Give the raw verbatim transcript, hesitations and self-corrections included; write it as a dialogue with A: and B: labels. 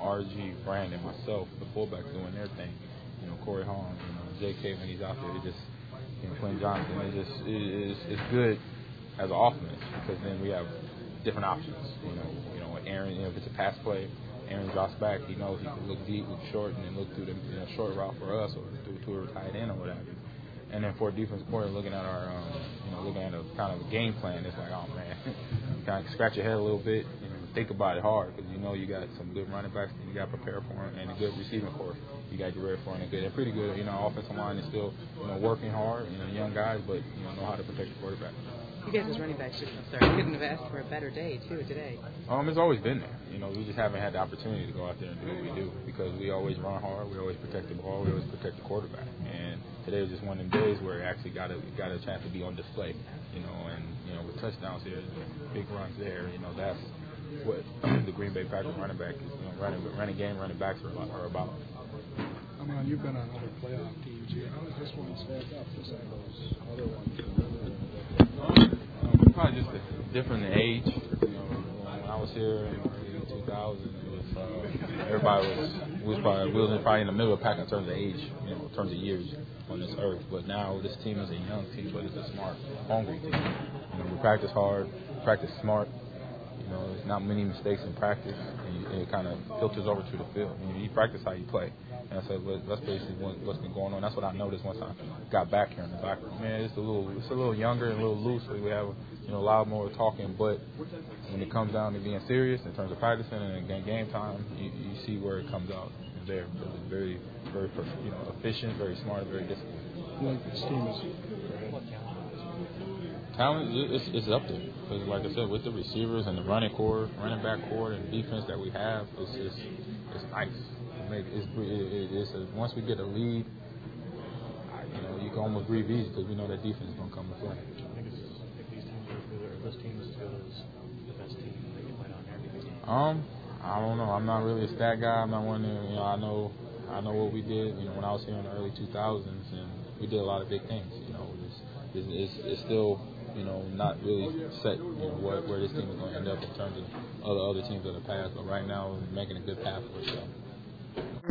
A: R G, Brandon, myself, the fullbacks doing their thing. You know, Corey Hong, you know, J K when he's out there, it just, you know, Quinn Johnson, it just, it, it's, it's good as an offense because then we have different options. You know, you know, Aaron, you know, if it's a pass play, Aaron drops back, he knows he can look deep, look short, and then look through the you know, short route for us or through to a tight end or whatever. And then for a defensive coordinator looking at our, um, you know, looking at a kind of a game plan, it's like, oh man, you kind of scratch your head a little bit, you know, think about it hard because you know you got some good running backs and you got to prepare for them and a good receiving corps. You got to get ready for them and good, and pretty good. You know, offensive line is still, you know, working hard. You know, young guys, but you know, know how to protect the quarterback.
B: You guys as running backs, I'm sorry, couldn't have asked for a better day too today.
A: Um, it's always been there. You know, we just haven't had the opportunity to go out there and do what we do because we always run hard, we always protect the ball, we always protect the quarterback. And today was just one of them days where it actually got a got a chance to be on display. You know, and you know, with touchdowns here, big runs there. You know, that's what the Green Bay Packers running back is. You know, running running game, running backs are, are about.
C: I mean, you've been on other playoff teams here. How does this one stack up to some of those other ones?
A: Um, probably just a different age. You know, when I was here in the two thousands, it was uh, everybody was we was probably we was probably in the middle of the pack in terms of age, you know, in terms of years on this earth. But now this team is a young team, but it's a smart, hungry team. You know, we practice hard, practice smart. You know, there's not many mistakes in practice, and, you, and it kind of filters over to the field. You know, you practice how you play. And I said, well, that's basically what, what's been going on. That's what I noticed once I got back here in the back room. Man, it's a little, it's a little younger and a little loose. So we have, you know, a lot more talking. But when it comes down to being serious in terms of practicing and game time, you, you see where it comes out there. It's very, very, you know, efficient, very smart, very disciplined.
C: Like this team is
A: talent, it's, it's up there. Because, like I said, with the receivers and the running core, running back core, and defense that we have, it's just, it's nice. It's, it, it's a, once we get a lead, you know, you can almost breathe easy because we know that defense is going to come and play.
D: I think it's, I think these teams are good, or this team is as good as the best team that you played on everything.
A: Um, I don't know. I'm not really a stat guy. I'm not one that, you know, I know, I know what we did. You know, when I was here in the early two thousands, and we did a lot of big things. You know, it's, it's, it's, it's still, you know, not really set. You know, where, where this team is going to end up in terms of other other teams of the past. But right now, we're making a good path for itself.